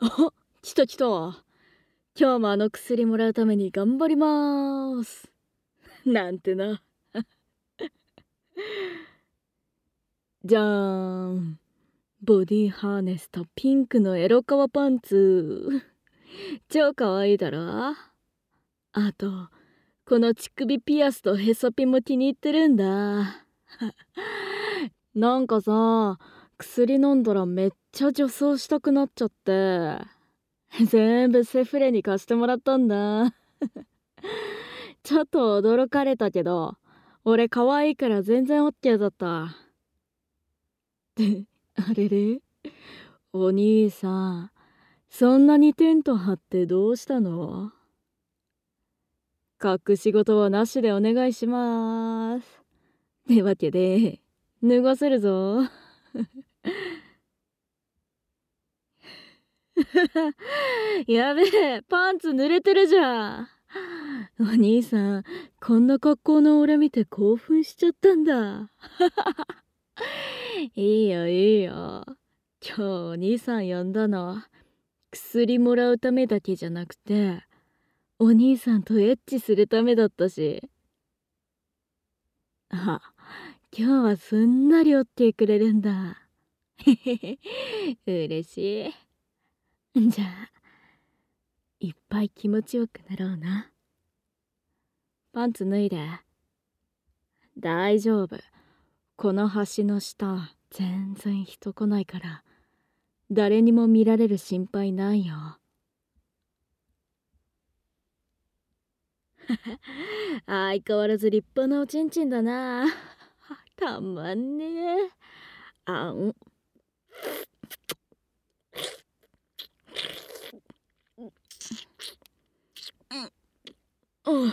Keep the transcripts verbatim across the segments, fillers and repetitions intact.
お、来た来た。今日もあの薬もらうために頑張りまーす。なんてな。じゃーん。ボディハーネスとピンクのエロ革パンツ。超かわいいだろ。あと、この乳首ピアスとへそピンも気に入ってるんだ。なんかさ、薬飲んだらめっちゃ女装したくなっちゃって。全部セフレに貸してもらったんだ。ちょっと驚かれたけど、俺可愛いから全然オッケーだった。ってあれれ、お兄さん、そんなにテント張ってどうしたの？隠し事はなしでお願いします。ってわけで、脱がせるぞ。やべえ、パンツ濡れてるじゃん。お兄さん、こんな格好の俺見て興奮しちゃったんだ。いいよいいよ。今日お兄さん呼んだの、薬もらうためだけじゃなくて、お兄さんとエッチするためだったし。あ、今日はすんなりオッケーくれるんだ。へへへ、嬉しい。じゃあ、いっぱい気持ちよくなろうな。パンツ脱いで。大丈夫。この橋の下、全然人来ないから、誰にも見られる心配ないよ。相変わらず立派なおちんちんだな。たまんねえ。あん。うん。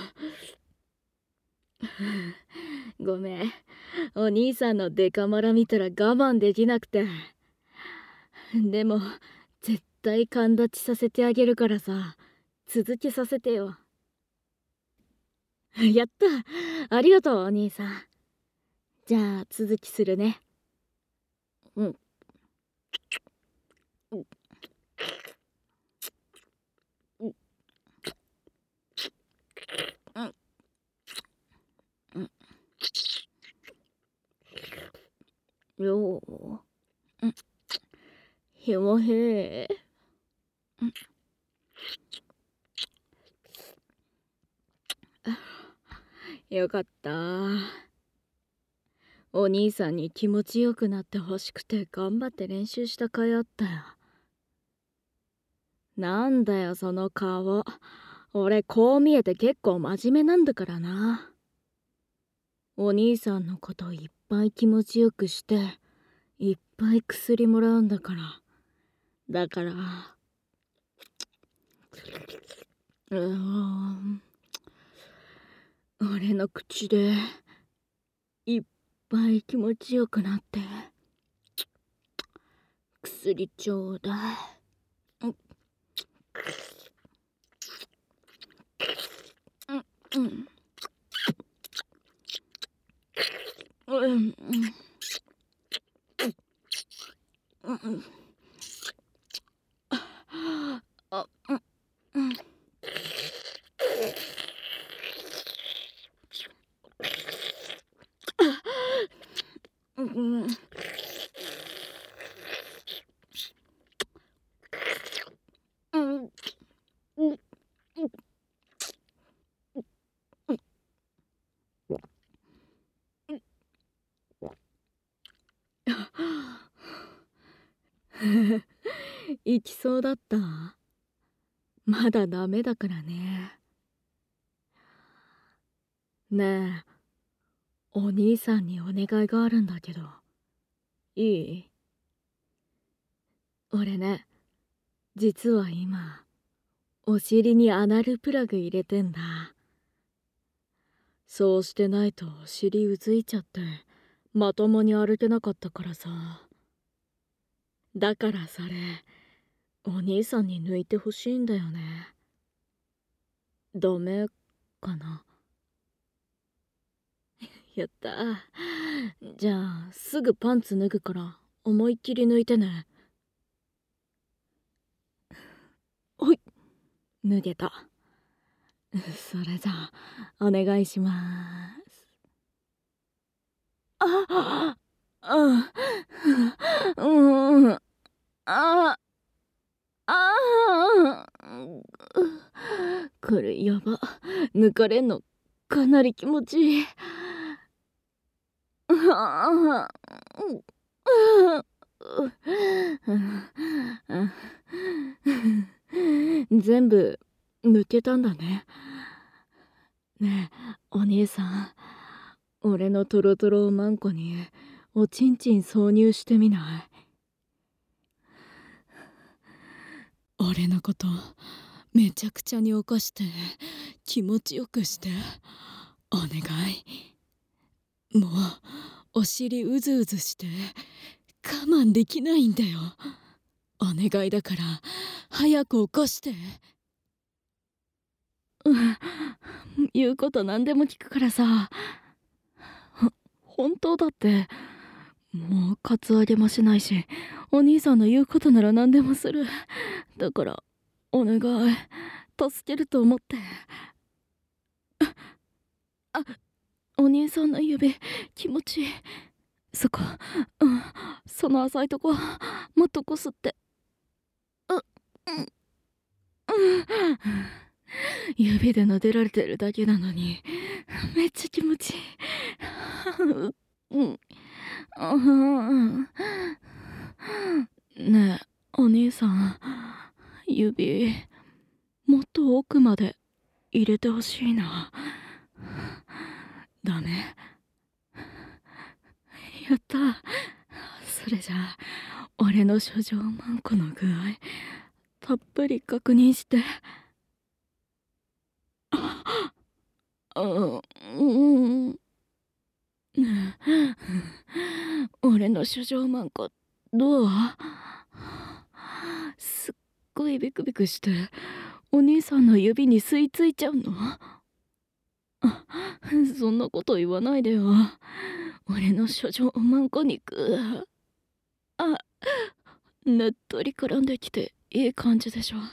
ごめん。お兄さんのデカマラ見たら我慢できなくて。でも、絶対勘立ちさせてあげるからさ、続けさせてよ。やった。ありがとう、お兄さん。じゃあ、続きするね。うん。うん。うん。うん。よう。うん。ひもへえ。うん。よかった。お兄さんに気持ちよくなってほしくて頑張って練習した甲斐あったよ。なんだよその顔。俺こう見えて結構真面目なんだからな。お兄さんのこといっぱい気持ちよくしていっぱい薬もらうんだから。だからうーん、俺の口でいっぱい気持ちよくなって薬ちょうだい。うんうんうんうんうんあうんうんうんうんうん行きそうだった。まだダメだからね。ねえ、お兄さんにお願いがあるんだけど、いい？俺ね、実は今、お尻にアナルプラグ入れてんだ。そうしてないとお尻うずいちゃって、まともに歩けなかったからさ。だからそれ、お兄さんに抜いてほしいんだよね。ダメかな？やった。じゃあ、すぐパンツ脱ぐから、思いっきり抜いてね。 脱げた。それじゃあお願いします。ああうんあああこれやば。抜かれんのかなり気持ちいい。あ全部抜けたんだね。ねえお兄さん、俺のトロトロおまんこにおちんちん挿入してみない？俺のことめちゃくちゃに犯して気持ちよくしてお願い。もうお尻うずうずして我慢できないんだよ。お願いだから早く起こして。うん言うこと何でも聞くからさ。ほ本当だって。もうカツアゲもしないし、お兄さんの言うことなら何でもする。だからお願い、助けると思って。あ、お兄さんの指気持ちいい。そこ、うん、その浅いとこもっとこすって。う、うん、うん指で撫でられてるだけなのにめっちゃ気持ちいい。うん、うんねえお兄さん、指もっと奥まで入れてほしいな。ダメ？やった。それじゃあ俺の処女マンコの具合たっぷり確認して。うんうん俺の処女マンコどう？すっごいビクビクしてお兄さんの指に吸い付いちゃうの？そんなこと言わないでよ。俺の処女マンコ肉、あ、ねっとり絡んできていい感じでしょ。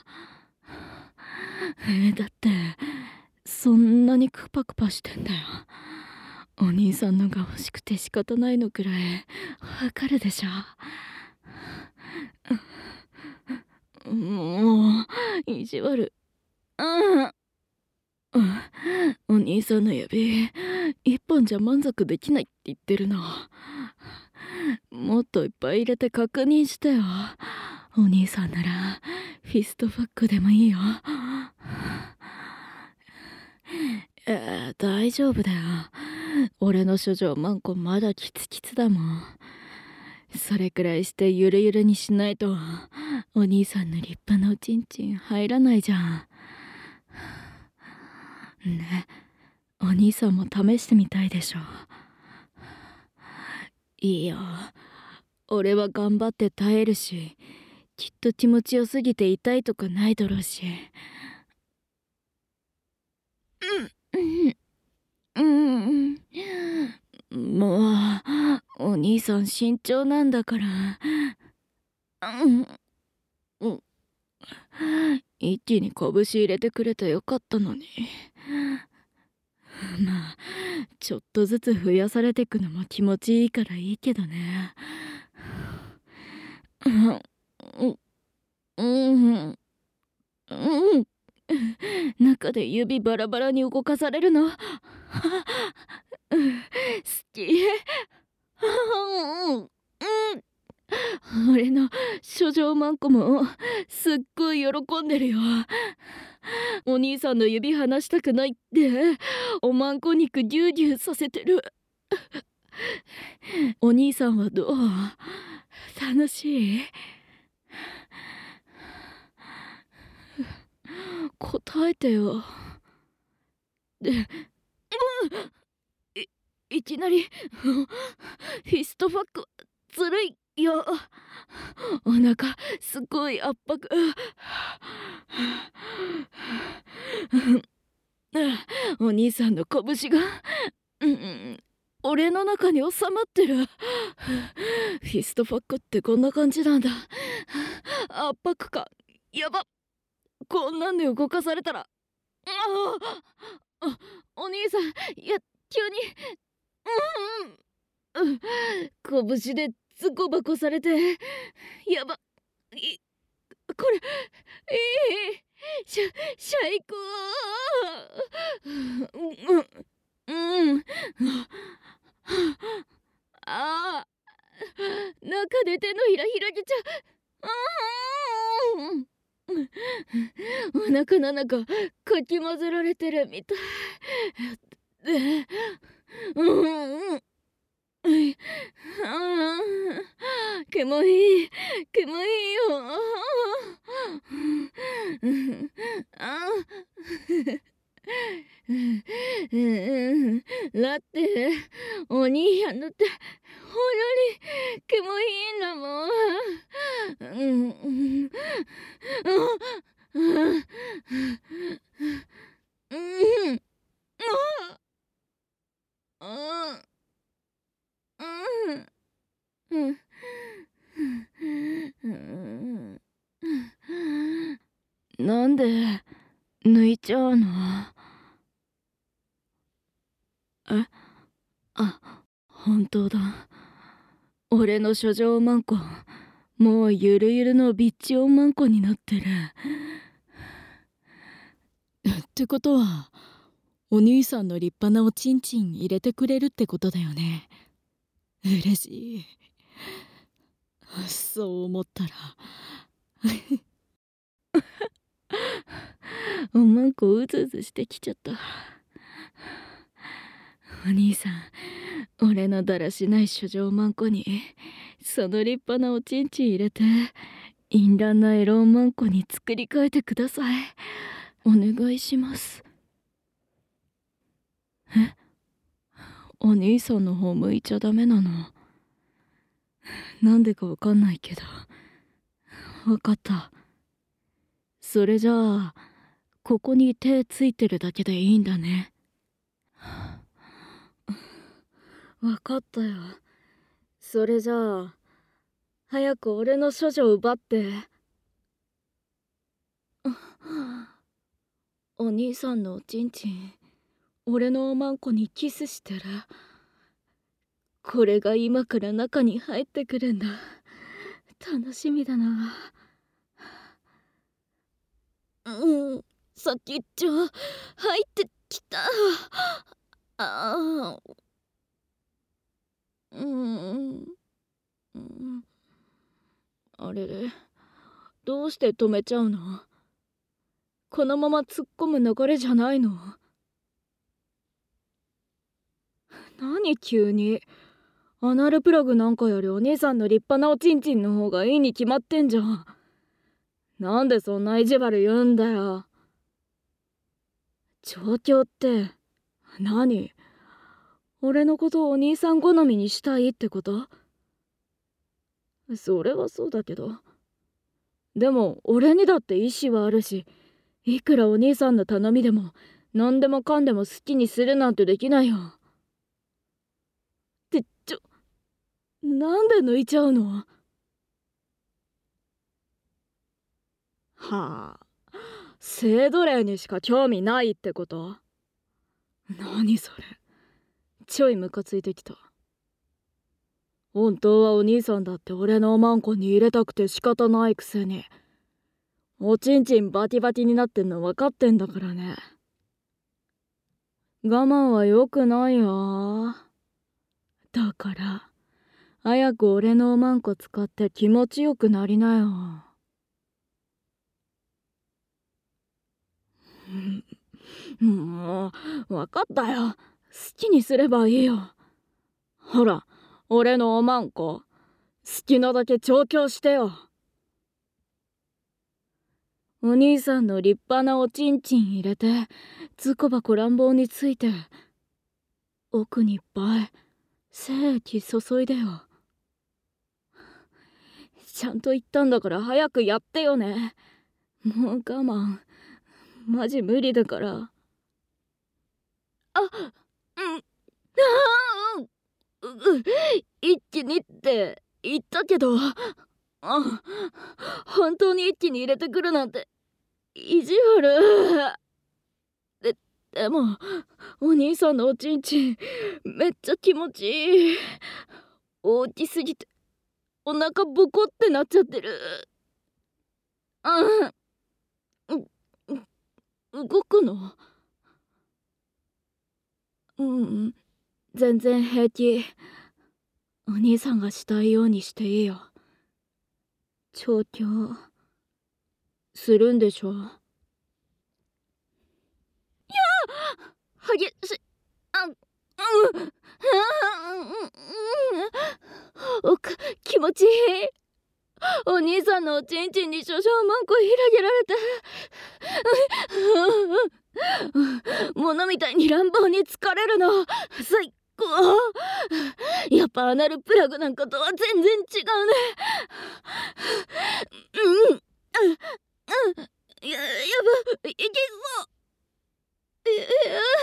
えだってそんなにクパクパしてんだよ。お兄さんのが欲しくて仕方ないのくらいわかるでしょ。もう意地悪。うんお兄さんの指一本じゃ満足できないって言ってるの。もっといっぱい入れて確認してよ。お兄さんならフィストファックでもいいよ。えー、大丈夫だよ。俺の処女マンコまだキツキツだもん。それくらいしてゆるゆるにしないとお兄さんの立派なおちんちん入らないじゃん。ね、お兄さんも試してみたいでしょ。いいよ、俺は頑張って耐えるし、きっと気持ちよすぎて痛いとかないだろうし。うんうんうんもうお兄さん慎重なんだから。うんうん一気に拳入れてくれてよかったのに。まあちょっとずつ増やされてくのも気持ちいいからいいけどね。うんうんうん中で指バラバラに動かされるの好き。うん俺の処女マンコもすっごい喜んでるよ。お兄さんの指離したくないっておまんこ肉ギュウギュウさせてる。お兄さんはどう？楽しい？答えてよ。で、うん、いいきなりフィストファックずるいよ。お腹すごい圧迫。お兄さんの拳が、うん、俺の中に収まってる。フィストファックってこんな感じなんだ。圧迫感やば。拳こんなんで動かされたら、ああ、お兄さん、いや、急に、うん、うん、拳でズコバコされて、やば、い、これ、ええしゃ、最高。うん、うん、ああ、中で手のひら広げちゃう。うん、お腹の中かき混ぜられてるみたいで、うんうん、キモい、キモいよ。あだってお兄やんだってほんのにキモいんだもん。うんうんうん、うんうん、なんで抜いちゃうの？え、あ、本当だ。俺の処女マンコ、もうゆるゆるのビッチオンマンコになってる。ってことは、お兄さんの立派なおちんちん入れてくれるってことだよね。嬉しい。そう思ったらおまんこうずうずしてきちゃった。お兄さん、俺のだらしない処女マンコにその立派なおちんちん入れて淫乱なエロマンコに作り変えてください。お願いします。え、お兄さんの方向いちゃダメなの？なんでかわかんないけど。わかった。それじゃあここに手ついてるだけでいいんだね。わかったよ。それじゃあ早く俺の処女を奪って。お兄さんのおちんちん俺のおまんこにキスしてる。これが今から中に入ってくるんだ。楽しみだな。うん、先っちょ入ってきた。ああ、うん、うん、あれれ、どうして止めちゃうの？このまま突っ込む流れじゃないの？何急に。アナルプラグなんかよりお兄さんの立派なおちんちんの方がいいに決まってんじゃん。なんでそんな意地悪言うんだよ。状況って何？俺のことをお兄さん好みにしたいってこと？それはそうだけど、でも俺にだって意志はあるし、いくらお兄さんの頼みでも何でもかんでも好きにするなんてできないよ。ってちょ、なんで抜いちゃうの？はあ、性奴隷にしか興味ないってこと？何それ、ちょいムカついてきた。本当はお兄さんだって俺のおまんこに入れたくて仕方ないくせに、おちんちんバキバキになってんの分かってんだからね。我慢は良くないよ。だから早く俺のおまんこ使って気持ちよくなりなよ。もう分かったよ。好きにすればいいよ。ほら、俺のおまんこ好きなだけ調教してよ。お兄さんの立派なおちんちん入れてズコバコ乱暴について奥にいっぱい精液注いでよ。ちゃんと言ったんだから早くやってよね。もう我慢マジ無理だから。あ、うん、ああ、う、う、一気にって言ったけど、あ、本当に一気に入れてくるなんて意地悪。で、でもお兄さんのおちんちんめっちゃ気持ちいい。大きすぎてお腹ボコってなっちゃってる。うん。う動くの？うん、全然平気。お兄さんがしたいようにしていいよ。調教するんでしょ？いや激しあうんおく気持ちいい。お兄さんのおちんちんに少々マンコ広げられて物みたいに乱暴に疲れるの最高。やっぱアナルプラグなんかとは全然違うね。うんうんややばいけそう。いや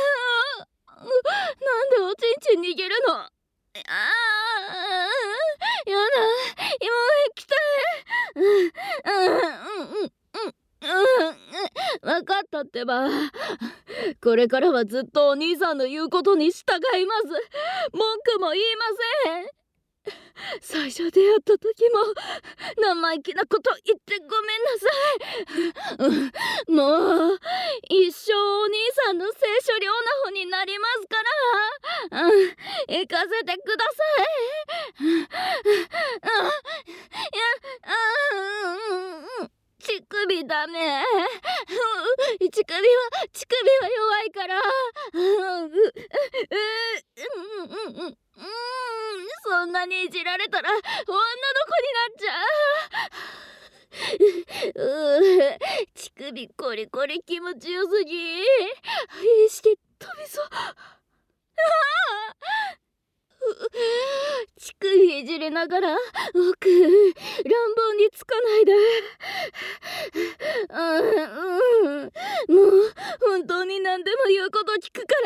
なんでおちんちん逃げるの？ああやだ今液体。うんうんうんうん分かったってば。これからはずっとお兄さんの言うことに従います。文句も言いません。最初出会った時も生意気なこと言ってごめんなさい。うん、もう一生お兄さんの聖書両な方になりますから、うん、行かせてください。うん、いや、うん、乳首ダメ。乳首は乳首は弱いから。うん、う、う、うん、うん、うん。そんなにいじられたら女の子になっちゃう。う乳首コリコリ気持ちよすぎ。意識飛びそう。乳首いじりながら奥乱暴につかないで。うん、うん、もう本当に何でも言うこと聞くから、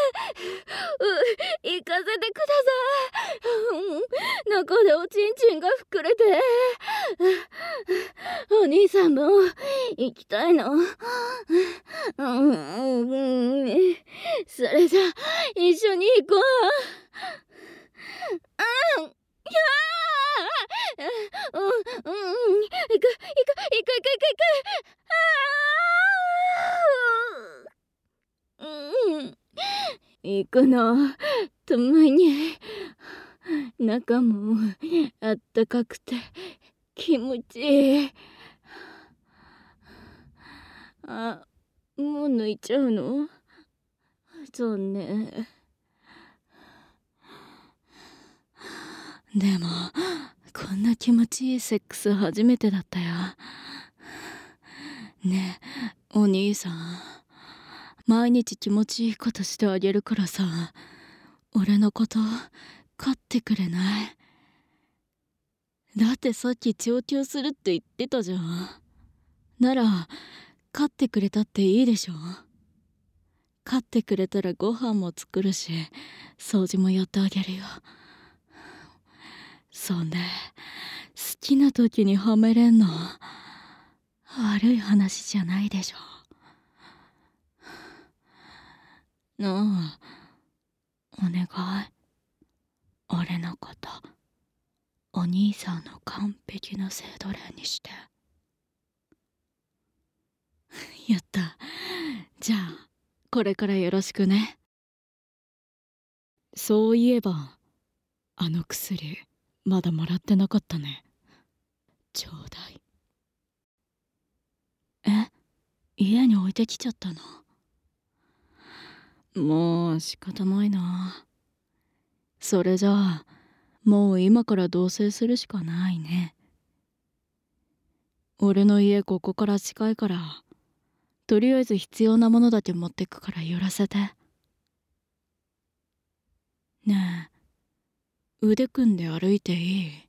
う行かせてください。中でおちんちんが膨れてお兄さんも行きたいの。うん、うん、それじゃ一緒に行こう。うん、いやー、うん、うん、うん、行く、行く、行く、行く、行く、あー、うん、行くの、たまに、中もあったかくて気持ちいい。あ、もう抜いちゃうの？そうね。でもこんな気持ちいいセックス初めてだったよ。ねえお兄さん、毎日気持ちいいことしてあげるからさ、俺のこと飼ってくれない？だってさっき調教するって言ってたじゃん。なら飼ってくれたっていいでしょ。飼ってくれたらご飯も作るし掃除もやってあげるよ。そんで好きな時にはめれんの悪い話じゃないでしょ。なあ、お願い、俺のことお兄さんの完璧な性奴隷にして。やった。じゃあこれからよろしくね。そういえばあの薬まだもらってなかったね。ちょうだい。え、家に置いてきちゃったの？もう仕方ないな。それじゃあもう今から同棲するしかないね。俺の家ここから近いからとりあえず必要なものだけ持ってくから寄らせて。ねえ、腕組んで歩いていい？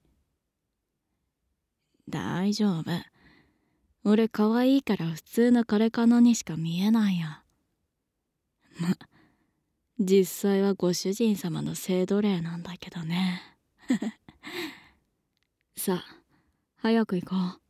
大丈夫。俺可愛いから普通のこれかのにしか見えないや。ま、実際はご主人様の性奴隷なんだけどね。さあ早く行こう。